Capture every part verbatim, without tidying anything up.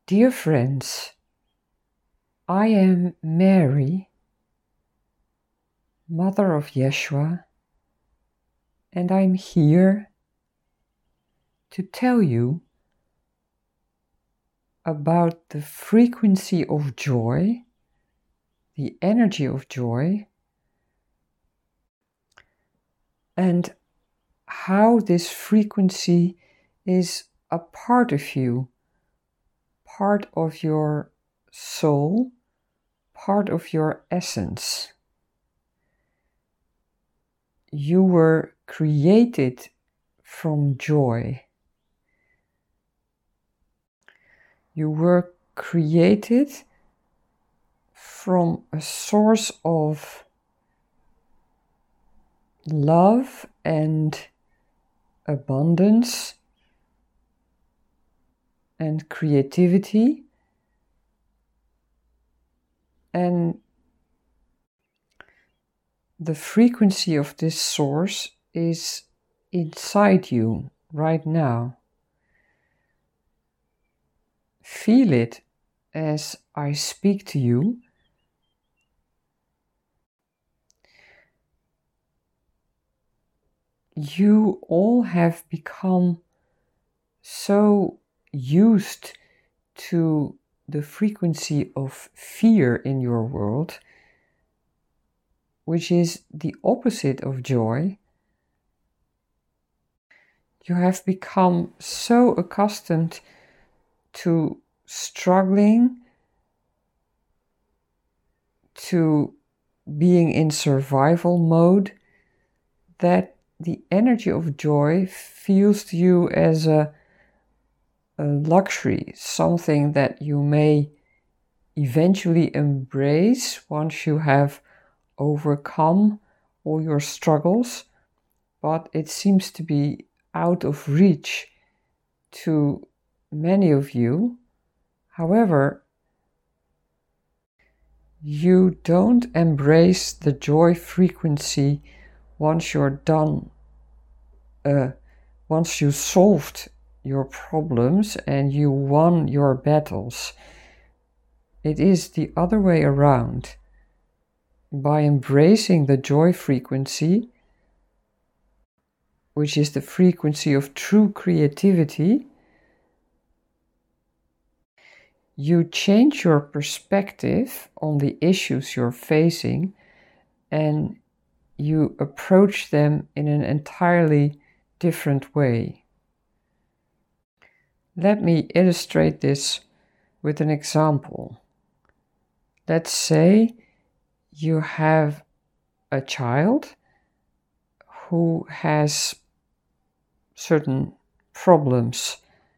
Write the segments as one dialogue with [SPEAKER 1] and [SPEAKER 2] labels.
[SPEAKER 1] Dear friends, I am Mary, Mother of Yeshua, and I'm here to tell you about the frequency of joy, the energy of joy, and how this frequency is a part of you, part of your soul, part of your essence. You were created from joy. You were created from a source of love and abundance and creativity, and the frequency of this source is inside you right now. Feel it as I speak to you. You all have become so used to the frequency of fear in your world, which is the opposite of joy. You have become so accustomed to struggling, to being in survival mode, that the energy of joy feels to you as a, a luxury, something that you may eventually embrace once you have overcome all your struggles, but it seems to be out of reach to many of you. However, you don't embrace the joy frequency once you're done, uh, once you solved your problems and you won your battles. It is the other way around. By embracing the joy frequency, which is the frequency of true creativity, you change your perspective on the issues you're facing and you approach them in an entirely different way. Let me illustrate this with an example. Let's say you have a child who has certain problems.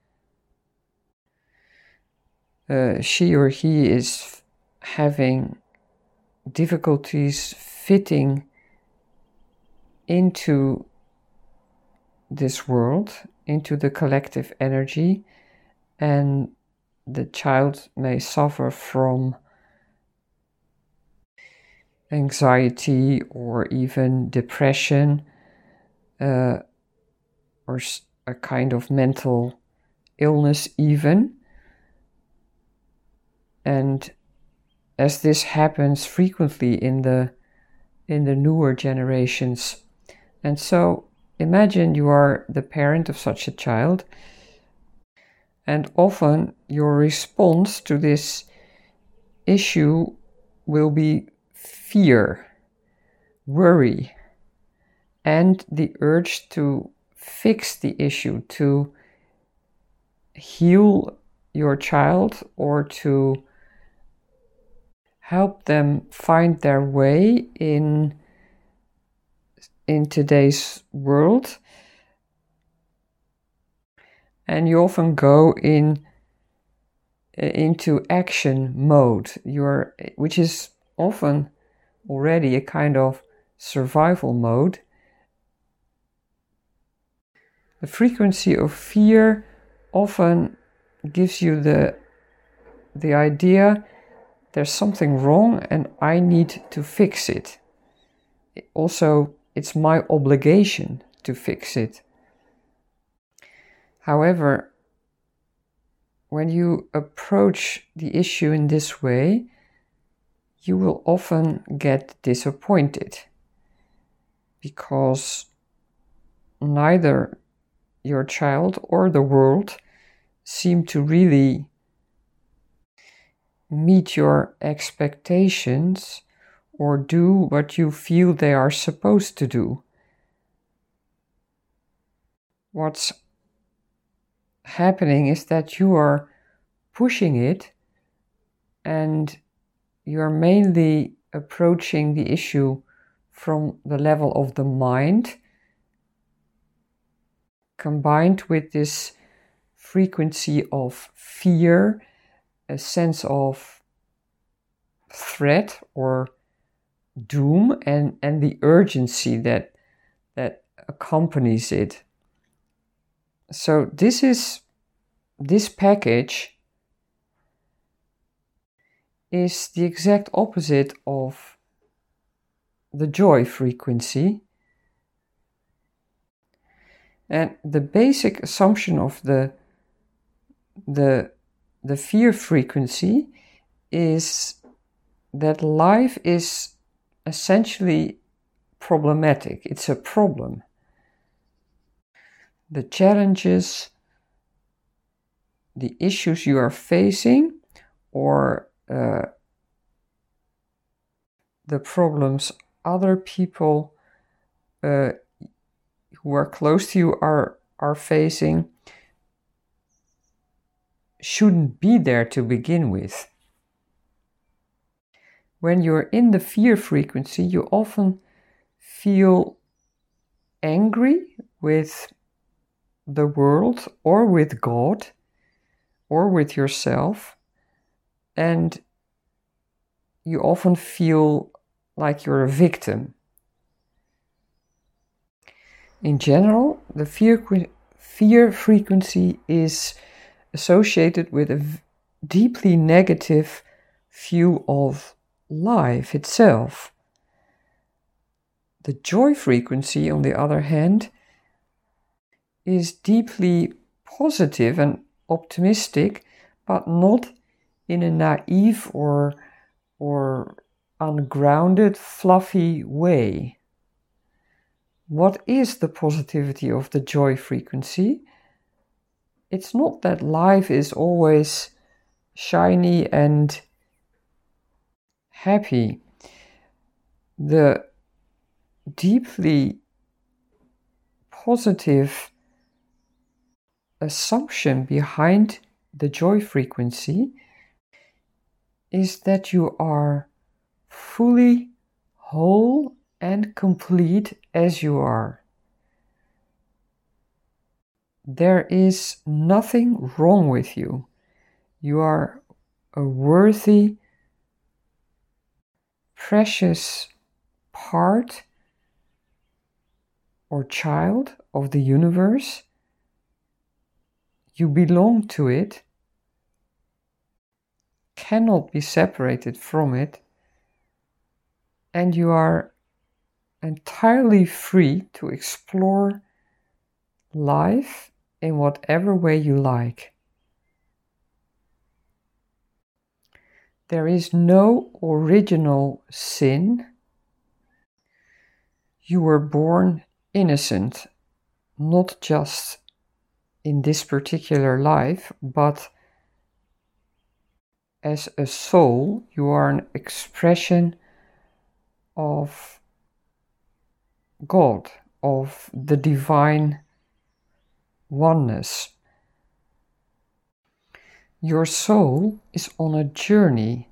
[SPEAKER 1] Uh, she or he is having difficulties fitting into this world, into the collective energy, and the child may suffer from anxiety or even depression, uh, or a kind of mental illness even. And as this happens frequently in the in the newer generations. And so imagine you are the parent of such a child, and often your response to this issue will be fear, worry, and the urge to fix the issue, to heal your child or to help them find their way in in today's world. And you often go in into action mode, you're, which is often already a kind of survival mode. The frequency of fear often gives you the the idea there's something wrong and I need to fix it. Also, it's my obligation to fix it. However, when you approach the issue in this way, you will often get disappointed because neither your child or the world seem to really meet your expectations or do what you feel they are supposed to do. What's happening is that you are pushing it and you're mainly approaching the issue from the level of the mind, combined with this frequency of fear, a sense of threat or doom, and, and the urgency that, that accompanies it. So this is, this package is the exact opposite of the joy frequency. And the basic assumption of the, the, the fear frequency is that life is essentially problematic. It's a problem. The challenges, the issues you are facing, or uh, the problems other people uh, who are close to you are, are facing, shouldn't be there to begin with. When you're in the fear frequency, you often feel angry with the world or with God or with yourself, and you often feel like you're a victim. In general, the fear, fear frequency is associated with a deeply negative view of life itself. The joy frequency, on the other hand, is deeply positive and optimistic, but not in a naive or, or ungrounded, fluffy way. What is the positivity of the joy frequency? It's not that life is always shiny and happy. The deeply positive assumption behind the joy frequency is that you are fully whole and complete as you are. There is nothing wrong with you. You are a worthy, precious part or child of the universe. You belong to it, cannot be separated from it, and you are entirely free to explore life in whatever way you like. There is no original sin. You were born innocent, not just in this particular life, but as a soul, you are an expression of God, of the divine oneness. Your soul is on a journey,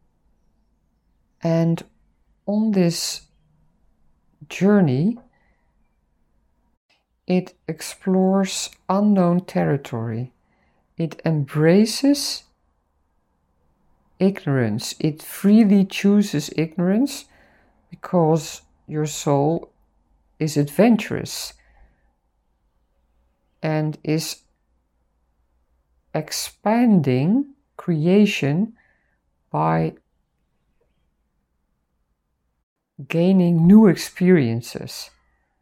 [SPEAKER 1] and on this journey, it explores unknown territory. It embraces ignorance. It freely chooses ignorance because your soul is adventurous and is expanding creation by gaining new experiences.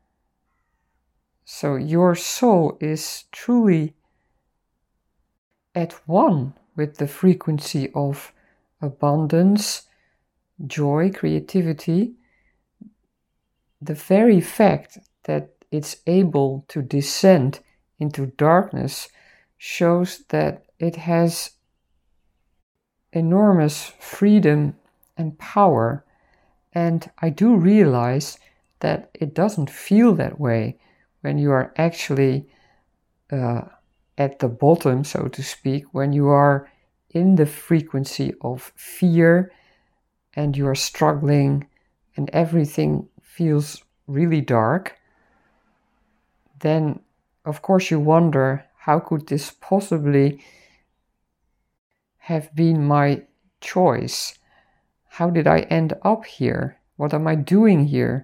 [SPEAKER 1] So your soul is truly at one with the frequency of abundance, joy, creativity, the very fact that it's able to descend into darkness shows that it has enormous freedom and power. And I do realize that it doesn't feel that way when you are actually uh, at the bottom, so to speak, when you are in the frequency of fear and you are struggling and everything feels really dark. Then, of course, you wonder, how could this possibly have been my choice? How did I end up here? What am I doing here?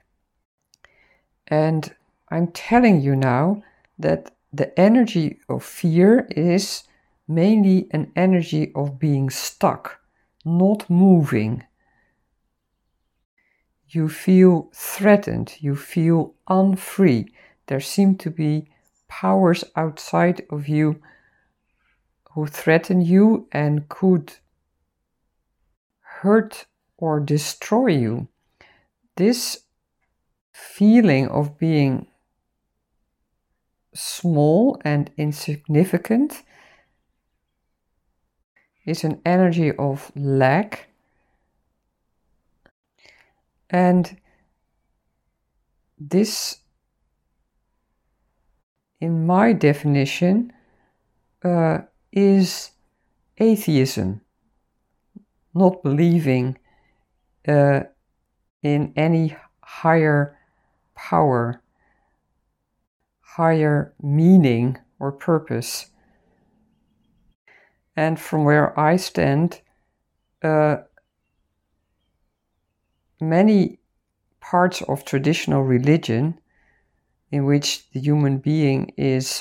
[SPEAKER 1] And I'm telling you now that the energy of fear is mainly an energy of being stuck, not moving. You feel threatened, you feel unfree. There seem to be powers outside of you who threaten you and could hurt or destroy you. This feeling of being small and insignificant is an energy of lack. And this, in my definition, uh, is atheism, not believing uh, in any higher power, higher meaning or purpose. And from where I stand, uh, many parts of traditional religion in which the human being is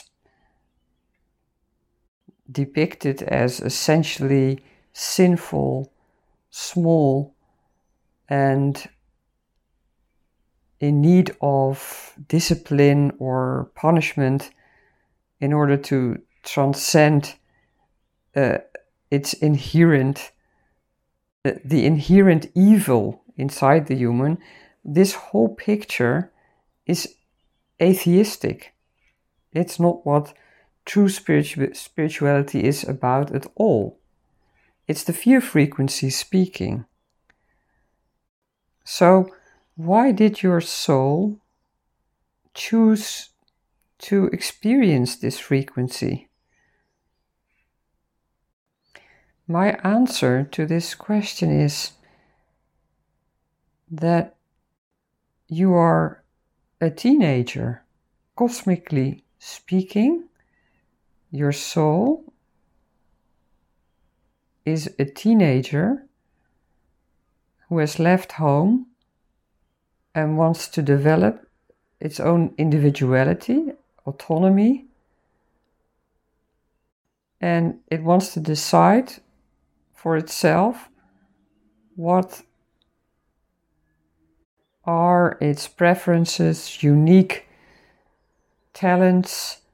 [SPEAKER 1] depicted as essentially sinful, small, and in need of discipline or punishment in order to transcend uh, its inherent, uh, the inherent evil inside the human. This whole picture is atheistic. It's not what true spiritu- spirituality is about at all. It's the fear frequency speaking. So, why did your soul choose to experience this frequency? My answer to this question is that you are a teenager. Cosmically speaking, your soul is a teenager who has left home and wants to develop its own individuality, autonomy, and it wants to decide for itself what are its preferences, unique talents,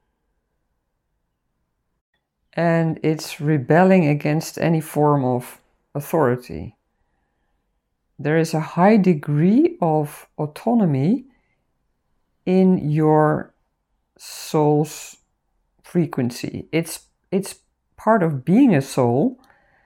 [SPEAKER 1] and it's rebelling against any form of authority. There is a high degree of autonomy in your soul's frequency. It's, it's part of being a soul.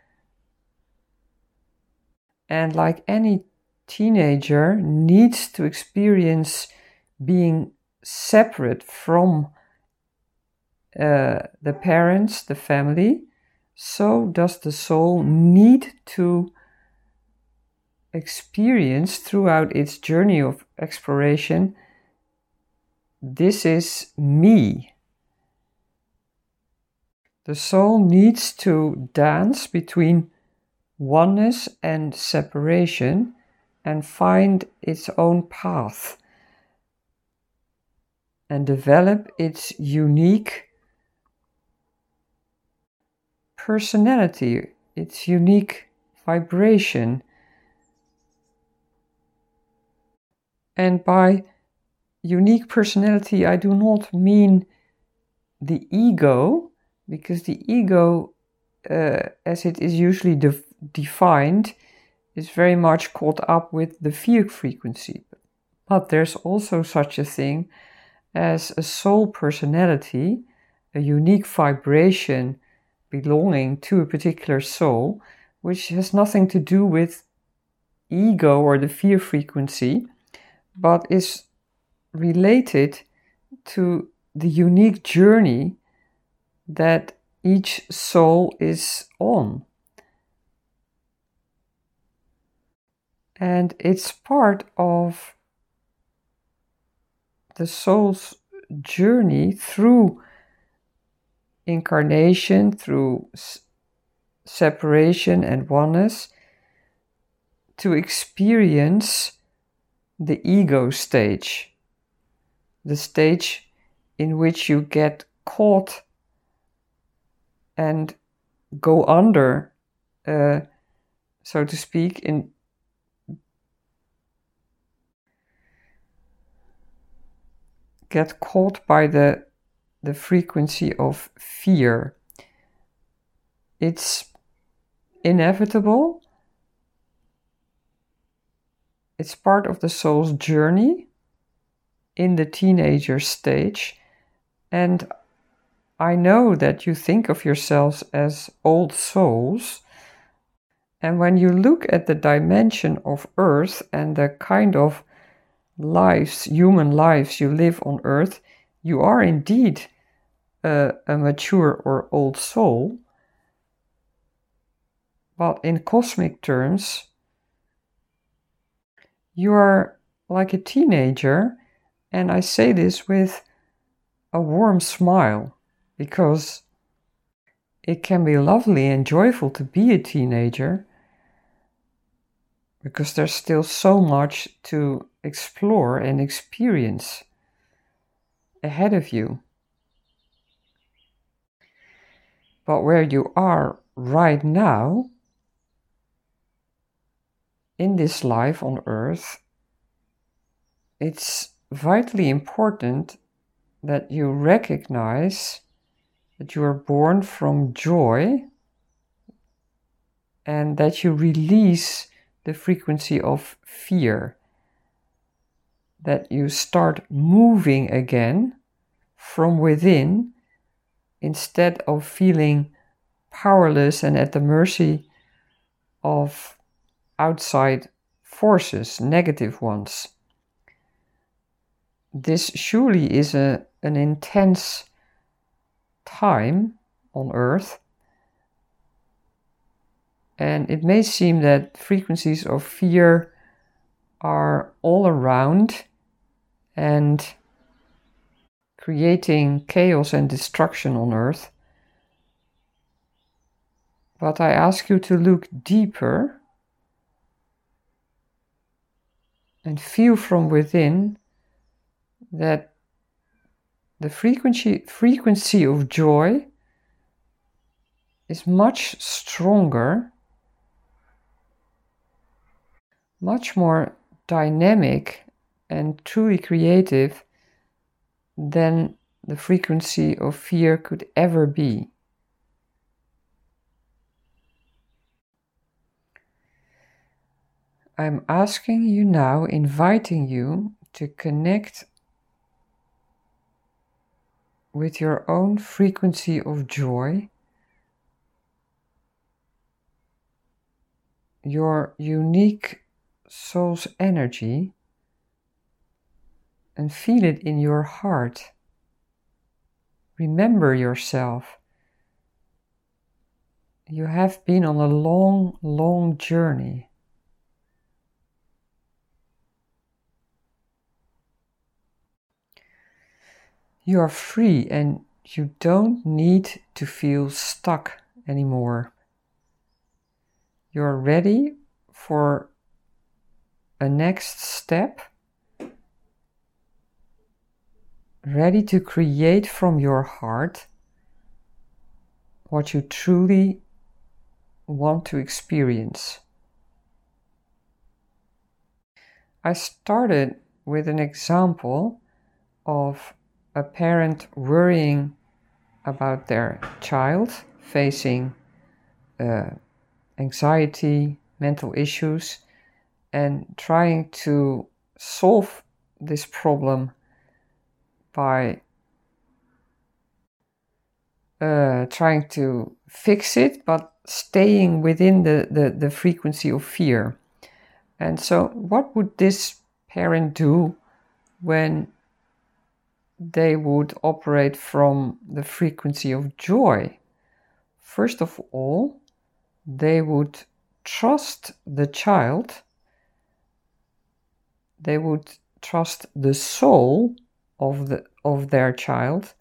[SPEAKER 1] And like any teenager needs to experience being separate from uh, the parents, the family, so does the soul need to experience throughout its journey of exploration, this is me. The soul needs to dance between oneness and separation and find its own path and develop its unique personality, its unique vibration. And by unique personality, I do not mean the ego, because the ego, uh, as it is usually de- defined, is very much caught up with the fear frequency. But there's also such a thing as a soul personality, a unique vibration belonging to a particular soul, which has nothing to do with ego or the fear frequency, but is related to the unique journey that each soul is on. And it's part of the soul's journey through incarnation, through s- separation and oneness, to experience the ego stage, the stage in which you get caught and go under, uh, so to speak, in get caught by the the frequency of fear. It's inevitable. It's part of the soul's journey in the teenager stage. And I know that you think of yourselves as old souls. And when you look at the dimension of Earth and the kind of lives, human lives you live on Earth, you are indeed a, a mature or old soul. But in cosmic terms, you are like a teenager, and I say this with a warm smile, because it can be lovely and joyful to be a teenager, because there's still so much to explore and experience ahead of you. But where you are right now, in this life on Earth, it's vitally important that you recognize that you are born from joy and that you release the frequency of fear, that you start moving again from within instead of feeling powerless and at the mercy of outside forces, negative ones. This surely is a, an intense time on Earth, and it may seem that frequencies of fear are all around and creating chaos and destruction on Earth. But I ask you to look deeper and feel from within that the frequency, frequency of joy is much stronger, much more dynamic and truly creative than the frequency of fear could ever be. I'm asking you now, inviting you to connect with your own frequency of joy, your unique soul's energy, and feel it in your heart. Remember yourself. You have been on a long, long journey. You are free and you don't need to feel stuck anymore. You're ready for a next step, ready to create from your heart what you truly want to experience. I started with an example of a parent worrying about their child facing uh, anxiety, mental issues, and trying to solve this problem by uh, trying to fix it, but staying within the, the, the frequency of fear. And so, what would this parent do when they would operate from the frequency of joy? First of all, they would trust the child, they would trust the soul of, the, of their child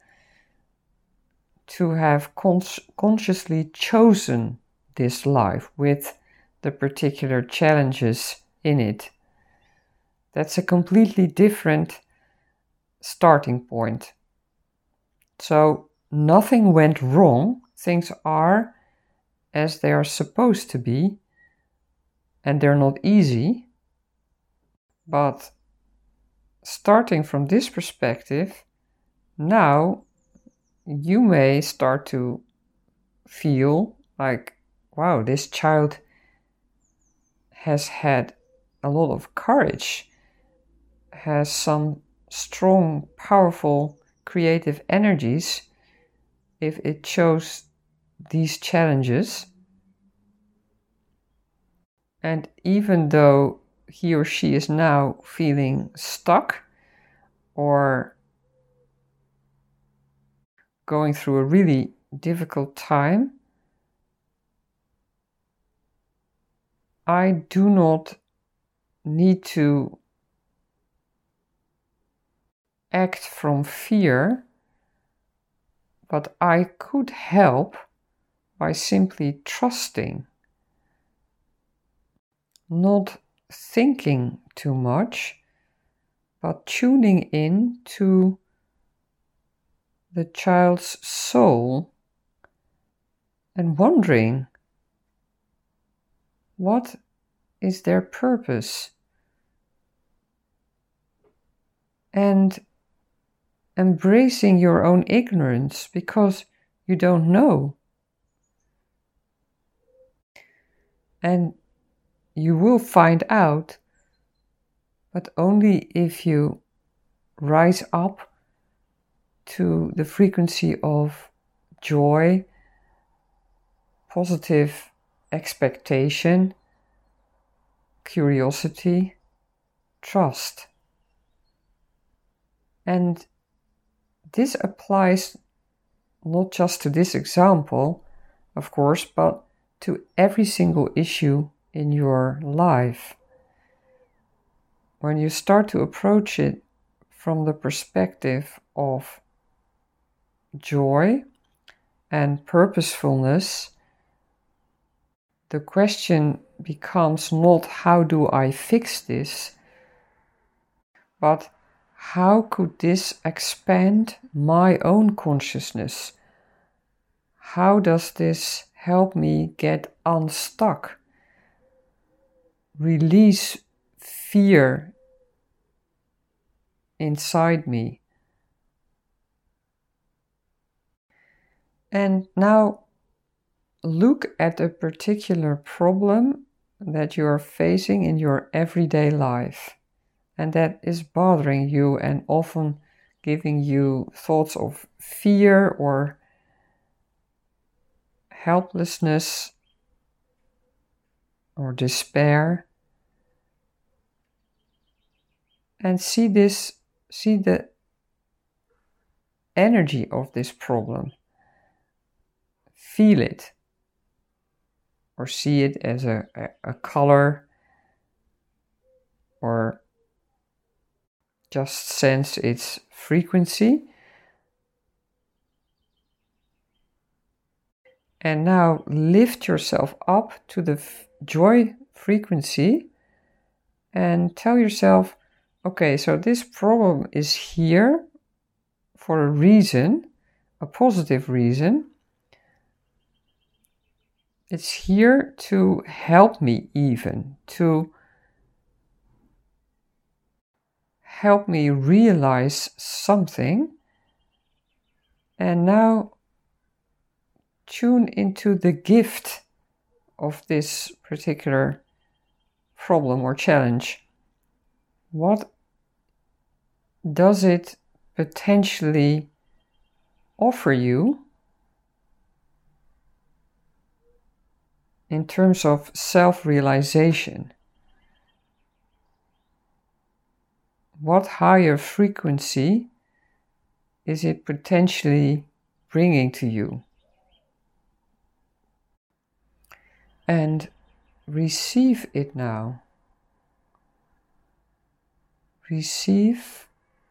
[SPEAKER 1] to have cons- consciously chosen this life with the particular challenges in it. That's a completely different starting point. So nothing went wrong. Things are as they are supposed to be, and they're not easy. But starting from this perspective, now you may start to feel like, wow, this child has had a lot of courage, has some strong, powerful, creative energies if it chose these challenges. And even though he or she is now feeling stuck or going through a really difficult time, I do not need to act from fear, but I could help by simply trusting, not thinking too much, but tuning in to the child's soul and wondering, what is their purpose? And embracing your own ignorance because you don't know. And you will find out, but only if you rise up to the frequency of joy, positive expectation, curiosity, trust. And this applies not just to this example, of course, but to every single issue in your life. When you start to approach it from the perspective of joy and purposefulness, the question becomes not how do I fix this, but how could this expand my own consciousness? How does this help me get unstuck? Release fear inside me. And now look at a particular problem that you are facing in your everyday life and that is bothering you and often giving you thoughts of fear or helplessness or despair. And see this, see the energy of this problem. Feel it, or see it as a, a, a color, or just sense its frequency. And now lift yourself up to the f- joy frequency and tell yourself, okay, so this problem is here for a reason, a positive reason. It's here to help me, even to help me realize something. And now tune into the gift of this particular problem or challenge. What does it potentially offer you in terms of self-realization? What higher frequency is it potentially bringing to you? And receive it now. Receive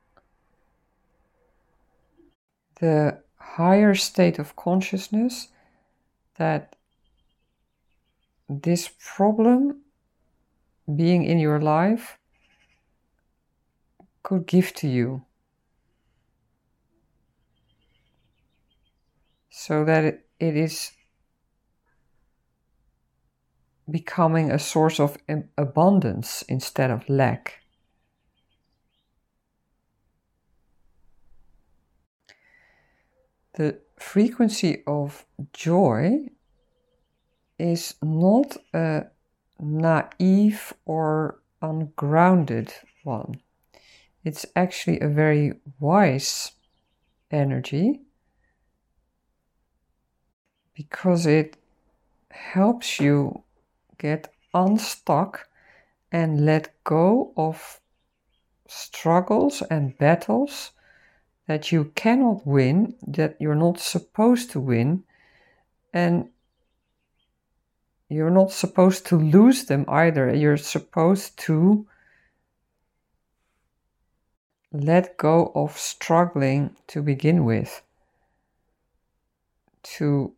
[SPEAKER 1] the higher state of consciousness that this problem being in your life could give to you, so that it, it is becoming a source of abundance instead of lack. The frequency of joy is not a naive or ungrounded one. It's actually a very wise energy, because it helps you get unstuck and let go of struggles and battles that you cannot win, that you're not supposed to win, and you're not supposed to lose them either. You're supposed to let go of struggling to begin with, to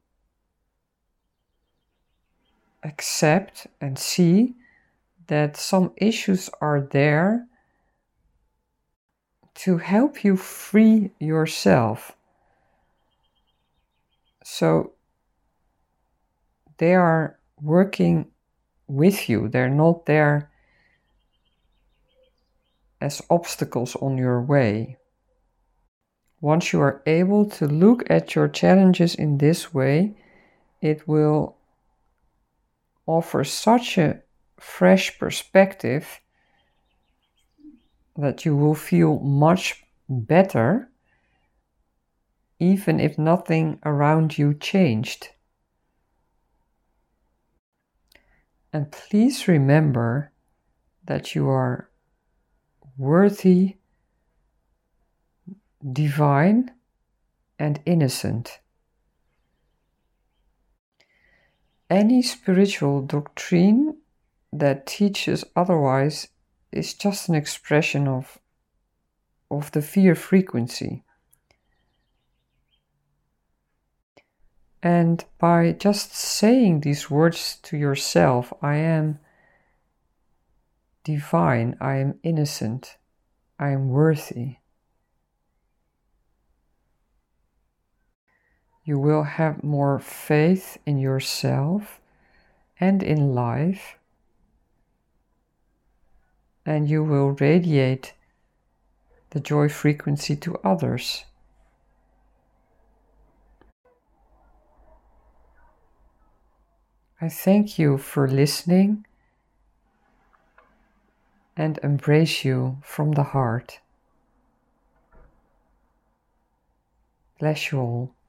[SPEAKER 1] accept and see that some issues are there to help you free yourself. So they are working with you. They're not there as obstacles on your way. Once you are able to look at your challenges in this way, it will offer such a fresh perspective that you will feel much better, even if nothing around you changed. And please remember that you are worthy, divine, and innocent. Any spiritual doctrine that teaches otherwise is just an expression of, of the fear frequency. And by just saying these words to yourself, I am divine, I am innocent, I am worthy, you will have more faith in yourself and in life, and you will radiate the joy frequency to others. I thank you for listening and embrace you from the heart. Bless you all.